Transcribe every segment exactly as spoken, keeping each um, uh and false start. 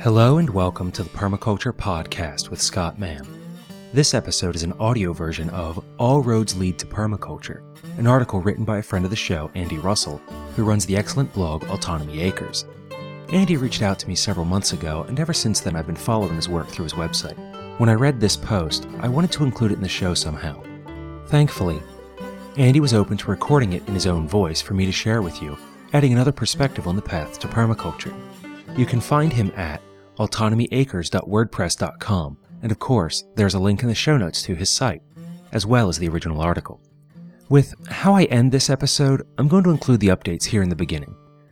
Hello and welcome to the Permaculture Podcast with Scott Mann. This episode is an audio version of All Roads Lead to Permaculture, an article written by a friend of the show, Andy Russell, who runs the excellent blog Autonomy Acres. Andy reached out to me several months ago, and ever since then I've been following his work through his website. When I read this post, I wanted to include it in the show somehow. Thankfully, Andy was open to recording it in his own voice for me to share with you, adding another perspective on the path to permaculture. You can find him at autonomy acres dot wordpress dot com, and of course, there's a link in the show notes to his site, as well as the original article. With how I end this episode, I'm going to include the updates here in the beginning.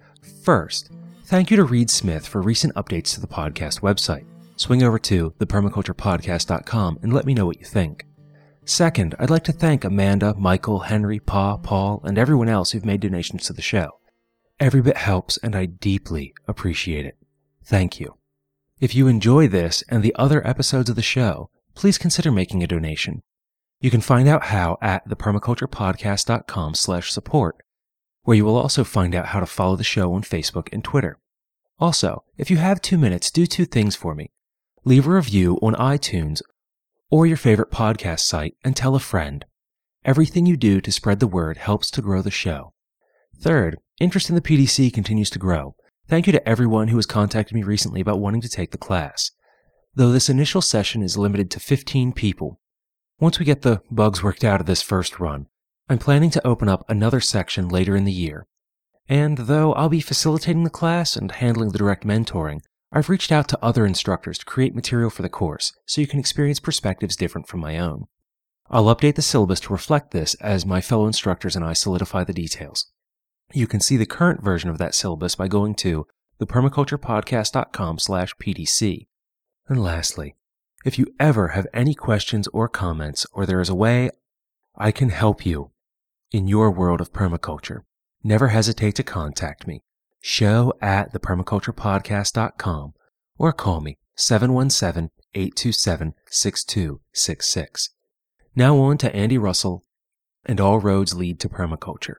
First, thank you to Reed Smith for recent updates to the podcast website. Swing over to the permaculture podcast dot com and let me know what you think. Second, I'd like to thank Amanda, Michael, Henry, Pa, Paul, and everyone else who've made donations to the show. Every bit helps, and I deeply appreciate it. Thank you. If you enjoy this and the other episodes of the show, please consider making a donation. You can find out how at the permaculture podcast dot com slash support, where you will also find out how to follow the show on Facebook and Twitter. Also, if you have two minutes, do two things for me. Leave a review on iTunes or your favorite podcast site and tell a friend. Everything you do to spread the word helps to grow the show. Third, interest in the P D C continues to grow. Thank you to everyone who has contacted me recently about wanting to take the class. Though this initial session is limited to fifteen people, once we get the bugs worked out of this first run, I'm planning to open up another section later in the year. And though I'll be facilitating the class and handling the direct mentoring, I've reached out to other instructors to create material for the course so you can experience perspectives different from my own. I'll update the syllabus to reflect this as my fellow instructors and I solidify the details. You can see the current version of that syllabus by going to the permaculture podcast dot com slash P D C. And lastly, if you ever have any questions or comments, or there is a way I can help you in your world of permaculture, never hesitate to contact me. Show at the permaculture podcast dot com or call me seven one seven, eight two seven, six two six six. Now on to Andy Russell and All Roads Lead to Permaculture.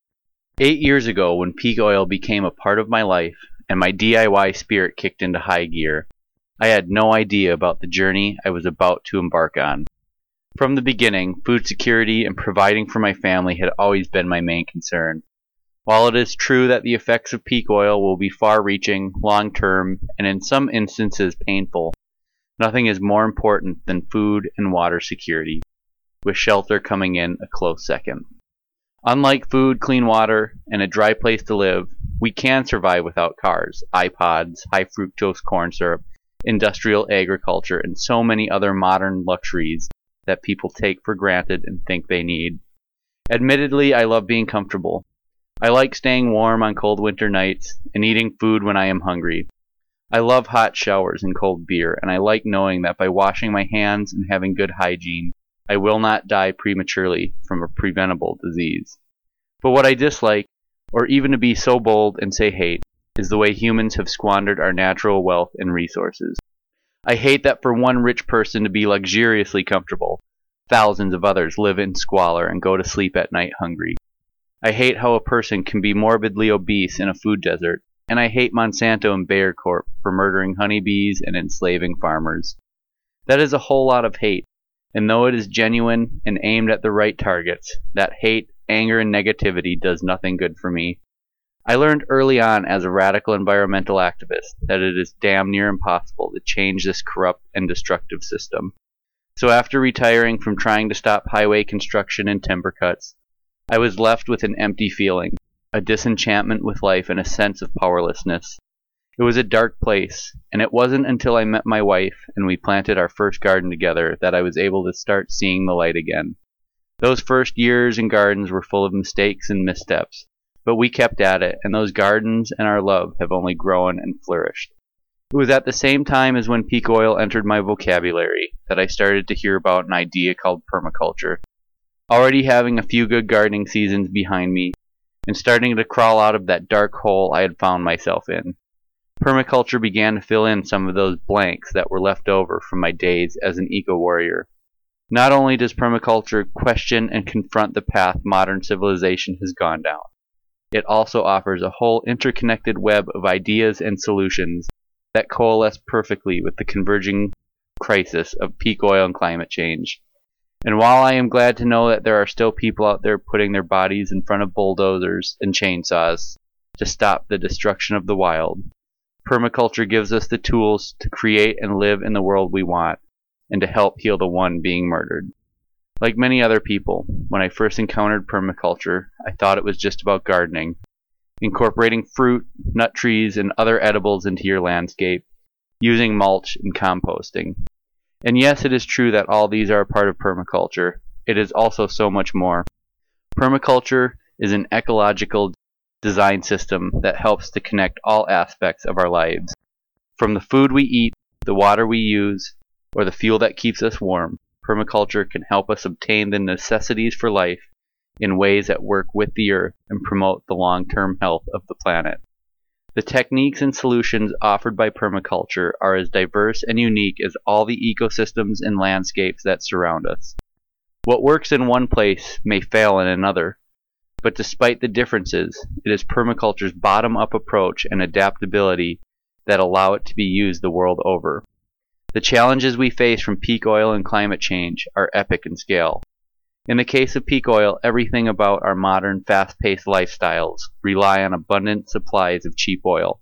Eight years ago, when peak oil became a part of my life and my D I Y spirit kicked into high gear, I had no idea about the journey I was about to embark on. From the beginning, food security and providing for my family had always been my main concern. While it is true that the effects of peak oil will be far-reaching, long-term, and in some instances painful, nothing is more important than food and water security, with shelter coming in a close second. Unlike food, clean water, and a dry place to live, we can survive without cars, iPods, high-fructose corn syrup, industrial agriculture, and so many other modern luxuries that people take for granted and think they need. Admittedly, I love being comfortable. I like staying warm on cold winter nights and eating food when I am hungry. I love hot showers and cold beer, and I like knowing that by washing my hands and having good hygiene, I will not die prematurely from a preventable disease. But what I dislike, or even to be so bold and say hate, is the way humans have squandered our natural wealth and resources. I hate that for one rich person to be luxuriously comfortable, thousands of others live in squalor and go to sleep at night hungry. I hate how a person can be morbidly obese in a food desert, and I hate Monsanto and Bayer Corp for murdering honeybees and enslaving farmers. That is a whole lot of hate. And though it is genuine and aimed at the right targets, that hate, anger, and negativity does nothing good for me. I learned early on as a radical environmental activist that it is damn near impossible to change this corrupt and destructive system. So after retiring from trying to stop highway construction and timber cuts, I was left with an empty feeling, a disenchantment with life, and a sense of powerlessness. It was a dark place, and it wasn't until I met my wife and we planted our first garden together that I was able to start seeing the light again. Those first years in gardens were full of mistakes and missteps, but we kept at it, and those gardens and our love have only grown and flourished. It was at the same time as when peak oil entered my vocabulary that I started to hear about an idea called permaculture. Already having a few good gardening seasons behind me, and starting to crawl out of that dark hole I had found myself in, permaculture began to fill in some of those blanks that were left over from my days as an eco-warrior. Not only does permaculture question and confront the path modern civilization has gone down, it also offers a whole interconnected web of ideas and solutions that coalesce perfectly with the converging crisis of peak oil and climate change. And while I am glad to know that there are still people out there putting their bodies in front of bulldozers and chainsaws to stop the destruction of the wild, permaculture gives us the tools to create and live in the world we want, and to help heal the one being murdered. Like many other people, when I first encountered permaculture, I thought it was just about gardening, incorporating fruit, nut trees, and other edibles into your landscape, using mulch and composting. And yes, it is true that all these are a part of permaculture. It is also so much more. Permaculture is an ecological design system that helps to connect all aspects of our lives. From the food we eat, the water we use, or the fuel that keeps us warm, permaculture can help us obtain the necessities for life in ways that work with the earth and promote the long-term health of the planet. The techniques and solutions offered by permaculture are as diverse and unique as all the ecosystems and landscapes that surround us. What works in one place may fail in another, but despite the differences, it is permaculture's bottom-up approach and adaptability that allow it to be used the world over. The challenges we face from peak oil and climate change are epic in scale. In the case of peak oil, everything about our modern, fast-paced lifestyles rely on abundant supplies of cheap oil.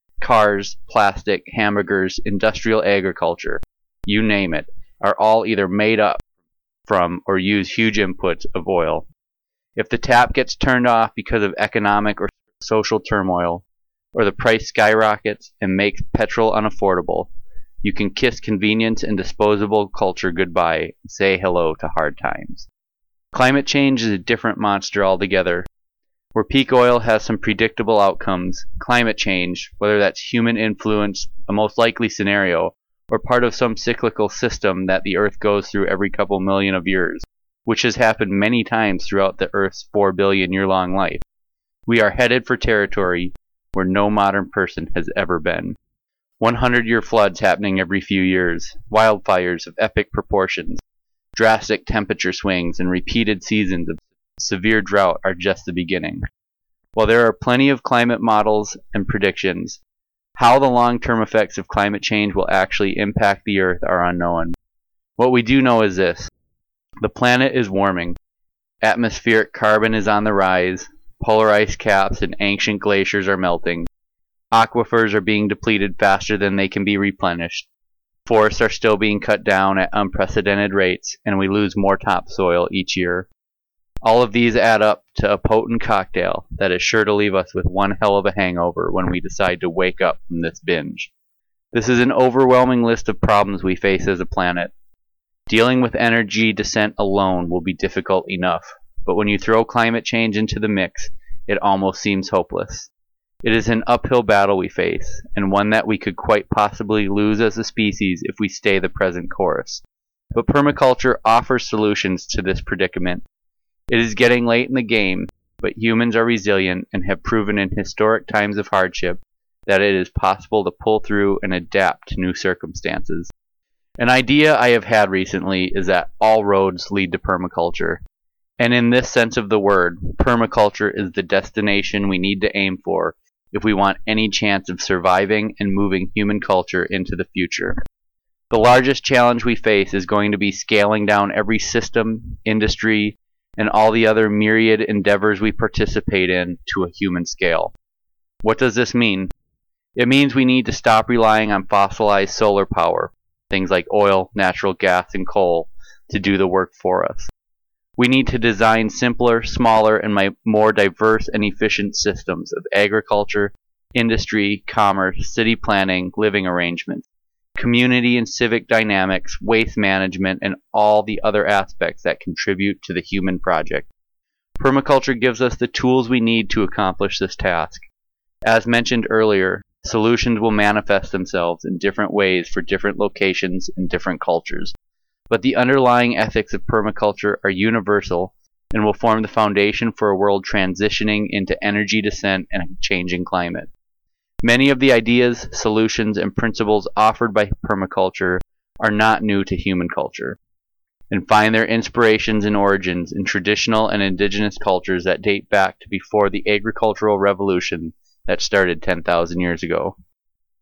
Cars, plastic, hamburgers, industrial agriculture, you name it, are all either made up from or use huge inputs of oil. If the tap gets turned off because of economic or social turmoil, or the price skyrockets and makes petrol unaffordable, you can kiss convenience and disposable culture goodbye and say hello to hard times. Climate change is a different monster altogether. Where peak oil has some predictable outcomes, climate change, whether that's human influence, a most likely scenario, or part of some cyclical system that the Earth goes through every couple million of years, which has happened many times throughout the Earth's four billion year long life. We are headed for territory where no modern person has ever been. hundred year floods happening every few years, wildfires of epic proportions, drastic temperature swings, and repeated seasons of severe drought are just the beginning. While there are plenty of climate models and predictions, how the long-term effects of climate change will actually impact the Earth are unknown. What we do know is this: the planet is warming, atmospheric carbon is on the rise, polar ice caps and ancient glaciers are melting, aquifers are being depleted faster than they can be replenished, forests are still being cut down at unprecedented rates, and we lose more topsoil each year. All of these add up to a potent cocktail that is sure to leave us with one hell of a hangover when we decide to wake up from this binge. This is an overwhelming list of problems we face as a planet. Dealing with energy descent alone will be difficult enough, but when you throw climate change into the mix, it almost seems hopeless. It is an uphill battle we face, and one that we could quite possibly lose as a species if we stay the present course. But permaculture offers solutions to this predicament. It is getting late in the game, but humans are resilient and have proven in historic times of hardship that it is possible to pull through and adapt to new circumstances. An idea I have had recently is that all roads lead to permaculture. And in this sense of the word, permaculture is the destination we need to aim for if we want any chance of surviving and moving human culture into the future. The largest challenge we face is going to be scaling down every system, industry, and all the other myriad endeavors we participate in to a human scale. What does this mean? It means we need to stop relying on fossilized solar power, things like oil, natural gas, and coal, to do the work for us. We need to design simpler, smaller, and more diverse and efficient systems of agriculture, industry, commerce, city planning, living arrangements, community and civic dynamics, waste management, and all the other aspects that contribute to the human project. Permaculture gives us the tools we need to accomplish this task. As mentioned earlier, solutions will manifest themselves in different ways for different locations and different cultures. But the underlying ethics of permaculture are universal and will form the foundation for a world transitioning into energy descent and a changing climate. Many of the ideas, solutions, and principles offered by permaculture are not new to human culture, and find their inspirations and origins in traditional and indigenous cultures that date back to before the agricultural revolution that started ten thousand years ago.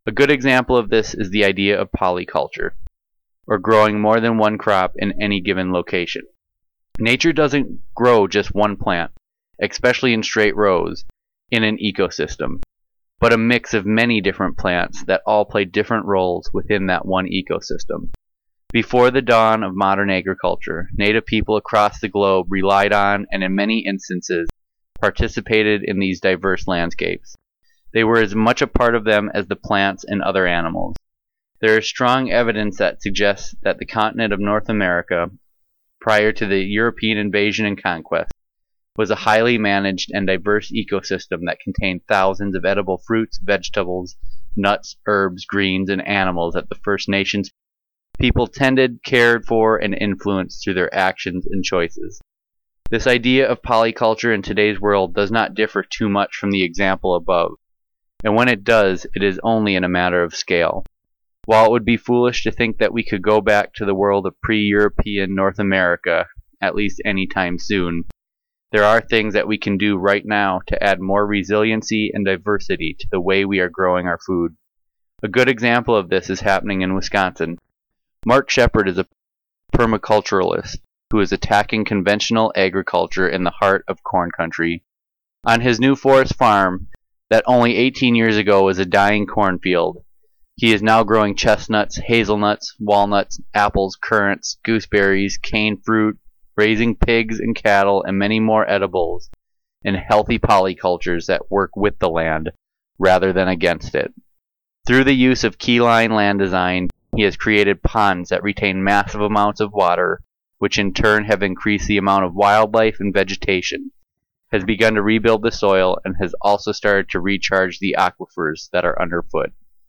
A good example of this is the idea of polyculture, or growing more than one crop in any given location. Nature doesn't grow just one plant, especially in straight rows, in an ecosystem, but a mix of many different plants that all play different roles within that one ecosystem. Before the dawn of modern agriculture, native people across the globe relied on, and in many instances, participated in these diverse landscapes. They were as much a part of them as the plants and other animals. There is strong evidence that suggests that the continent of North America, prior to the European invasion and conquest, was a highly managed and diverse ecosystem that contained thousands of edible fruits, vegetables, nuts, herbs, greens, and animals that the First Nations people tended, cared for, and influenced through their actions and choices. This idea of polyculture in today's world does not differ too much from the example above, and when it does, it is only in a matter of scale. While it would be foolish to think that we could go back to the world of pre-European North America, at least anytime soon, there are things that we can do right now to add more resiliency and diversity to the way we are growing our food. A good example of this is happening in Wisconsin. Mark Shepard is a permaculturalist who is attacking conventional agriculture in the heart of corn country. On his new forest farm, that only eighteen years ago was a dying cornfield, he is now growing chestnuts, hazelnuts, walnuts, apples, currants, gooseberries, cane fruit, raising pigs and cattle, and many more edibles in healthy polycultures that work with the land rather than against it. Through the use of keyline land design, he has created ponds that retain massive amounts of water, which in turn have increased the amount of wildlife and vegetation, has begun to rebuild the soil, and has also started to recharge the aquifers that are underfoot.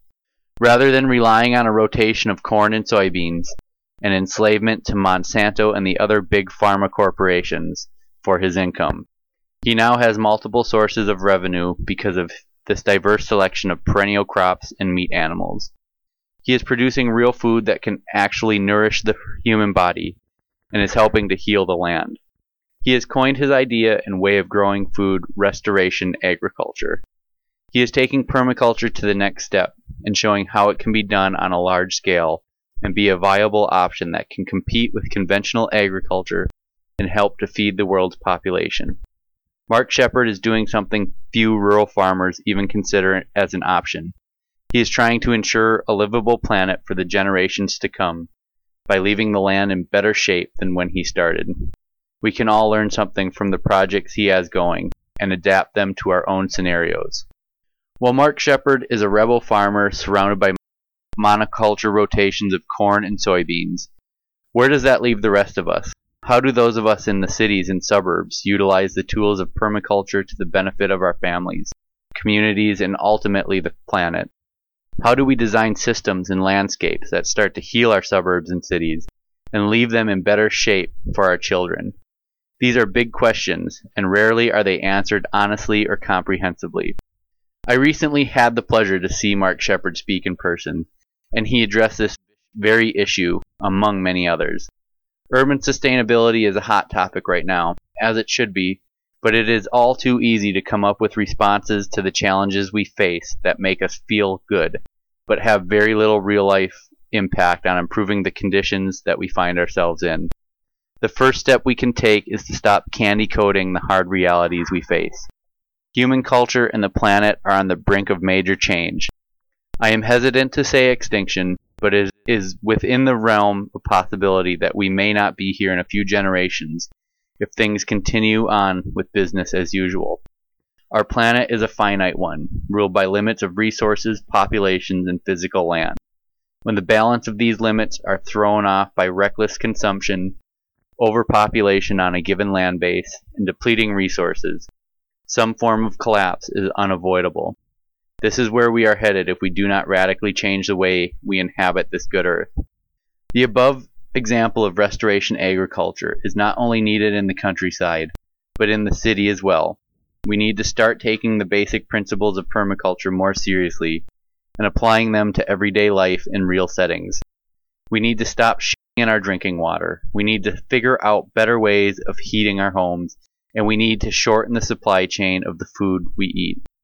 Rather than relying on a rotation of corn and soybeans, and enslavement to Monsanto and the other big pharma corporations for his income, he now has multiple sources of revenue because of this diverse selection of perennial crops and meat animals. He is producing real food that can actually nourish the human body and is helping to heal the land. He has coined his idea and way of growing food restoration agriculture. He is taking permaculture to the next step and showing how it can be done on a large scale and be a viable option that can compete with conventional agriculture and help to feed the world's population. Mark Shepard is doing something few rural farmers even consider as an option. He is trying to ensure a livable planet for the generations to come by leaving the land in better shape than when he started. We can all learn something from the projects he has going and adapt them to our own scenarios. While Mark Shepard is a rebel farmer surrounded by monoculture rotations of corn and soybeans, where does that leave the rest of us? How do those of us in the cities and suburbs utilize the tools of permaculture to the benefit of our families, communities, and ultimately the planet? How do we design systems and landscapes that start to heal our suburbs and cities and leave them in better shape for our children? These are big questions, and rarely are they answered honestly or comprehensively. I recently had the pleasure to see Mark Shepard speak in person, and he addressed this very issue among many others. Urban sustainability is a hot topic right now, as it should be, but it is all too easy to come up with responses to the challenges we face that make us feel good, but have very little real-life impact on improving the conditions that we find ourselves in. The first step we can take is to stop candy-coating the hard realities we face. Human culture and the planet are on the brink of major change. I am hesitant to say extinction, but it is within the realm of possibility that we may not be here in a few generations if things continue on with business as usual. Our planet is a finite one, ruled by limits of resources, populations, and physical land. When the balance of these limits are thrown off by reckless consumption, overpopulation on a given land base, and depleting resources, some form of collapse is unavoidable. This is where we are headed if we do not radically change the way we inhabit this good earth. The above example of restoration agriculture is not only needed in the countryside, but in the city as well. We need to start taking the basic principles of permaculture more seriously and applying them to everyday life in real settings. We need to stop shitting in our drinking water. We need to figure out better ways of heating our homes, and we need to shorten the supply chain of the food we eat.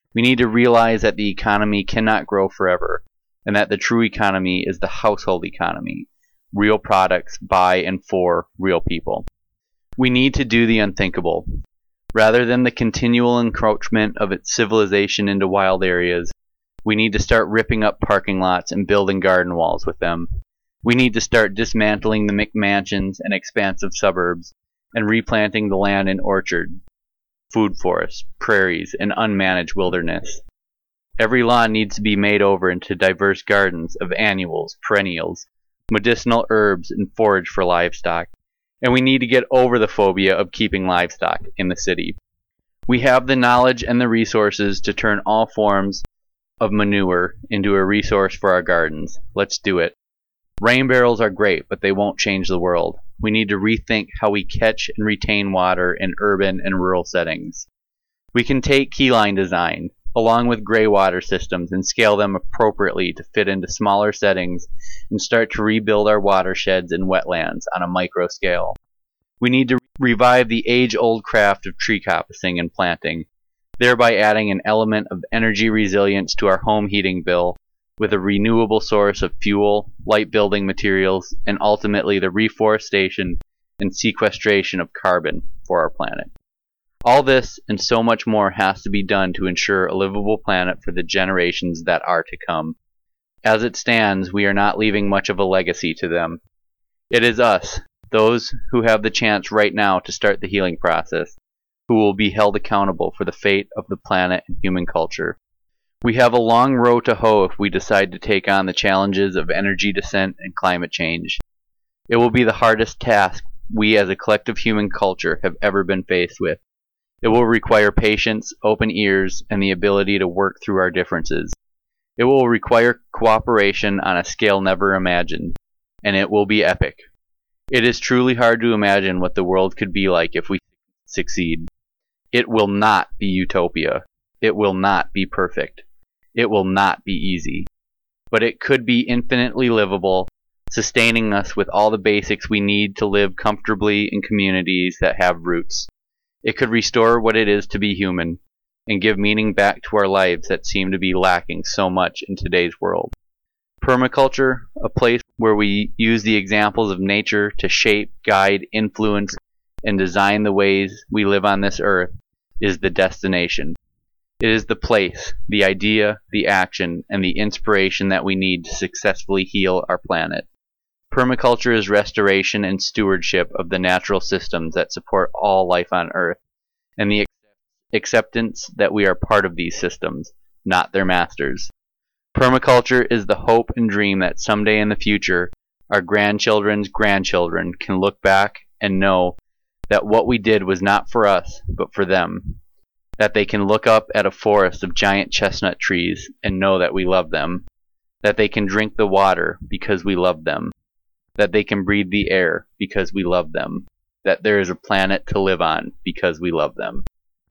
We need to realize that the economy cannot grow forever, and that the true economy is the household economy, real products by and for real people. We need to do the unthinkable. Rather than the continual encroachment of its civilization into wild areas, we need to start ripping up parking lots and building garden walls with them. We need to start dismantling the McMansions and expansive suburbs and replanting the land in orchards, food forests, prairies, and unmanaged wilderness. Every lawn needs to be made over into diverse gardens of annuals, perennials, medicinal herbs, and forage for livestock. And we need to get over the phobia of keeping livestock in the city. We have the knowledge and the resources to turn all forms of manure into a resource for our gardens. Let's do it. Rain barrels are great, but they won't change the world. We need to rethink how we catch and retain water in urban and rural settings. We can take keyline design, along with gray water systems, and scale them appropriately to fit into smaller settings and start to rebuild our watersheds and wetlands on a micro scale. We need to revive the age-old craft of tree coppicing and planting, thereby adding an element of energy resilience to our home heating bill with a renewable source of fuel, light building materials, and ultimately the reforestation and sequestration of carbon for our planet. All this and so much more has to be done to ensure a livable planet for the generations that are to come. As it stands, we are not leaving much of a legacy to them. It is us, those who have the chance right now to start the healing process, who will be held accountable for the fate of the planet and human culture. We have a long row to hoe if we decide to take on the challenges of energy descent and climate change. It will be the hardest task we as a collective human culture have ever been faced with. It will require patience, open ears, and the ability to work through our differences. It will require cooperation on a scale never imagined, and it will be epic. It is truly hard to imagine what the world could be like if we succeed. It will not be utopia. It will not be perfect. It will not be easy. But it could be infinitely livable, sustaining us with all the basics we need to live comfortably in communities that have roots. It could restore what it is to be human, and give meaning back to our lives that seem to be lacking so much in today's world. Permaculture, a place where we use the examples of nature to shape, guide, influence, and design the ways we live on this earth, is the destination. It is the place, the idea, the action, and the inspiration that we need to successfully heal our planet. Permaculture is restoration and stewardship of the natural systems that support all life on Earth, and the acceptance that we are part of these systems, not their masters. Permaculture is the hope and dream that someday in the future, our grandchildren's grandchildren can look back and know that what we did was not for us, but for them. That they can look up at a forest of giant chestnut trees and know that we love them. That they can drink the water because we love them. That they can breathe the air because we love them. That there is a planet to live on because we love them.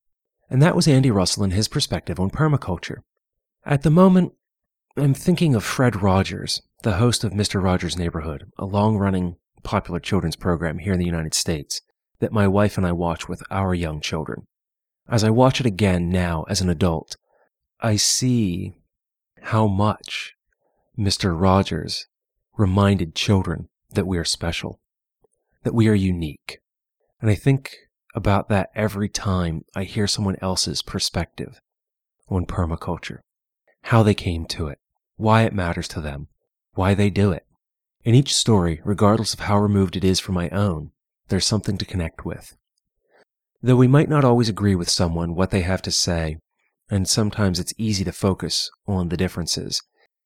And that was Andy Russell and his perspective on permaculture. At the moment, I'm thinking of Fred Rogers, the host of Mister Rogers' Neighborhood, a long-running popular children's program here in the United States that my wife and I watch with our young children. As I watch it again now as an adult, I see how much Mister Rogers reminded children that we are special, that we are unique. And I think about that every time I hear someone else's perspective on permaculture, how they came to it, why it matters to them, why they do it. In each story, regardless of how removed it is from my own, there's something to connect with. Though we might not always agree with someone, what they have to say, and sometimes it's easy to focus on the differences,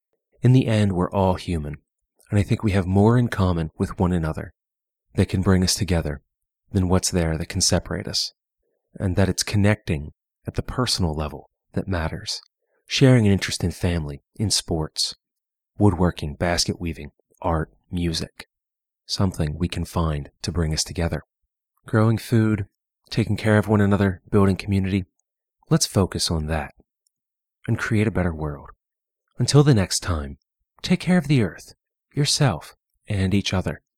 in the end, we're all human, and I think we have more in common with one another that can bring us together than what's there that can separate us, and that it's connecting at the personal level that matters, sharing an interest in family, in sports, woodworking, basket weaving, art, music, something we can find to bring us together. Growing food, taking care of one another, building community, let's focus on that and create a better world. Until the next time, take care of the earth, yourself, and each other.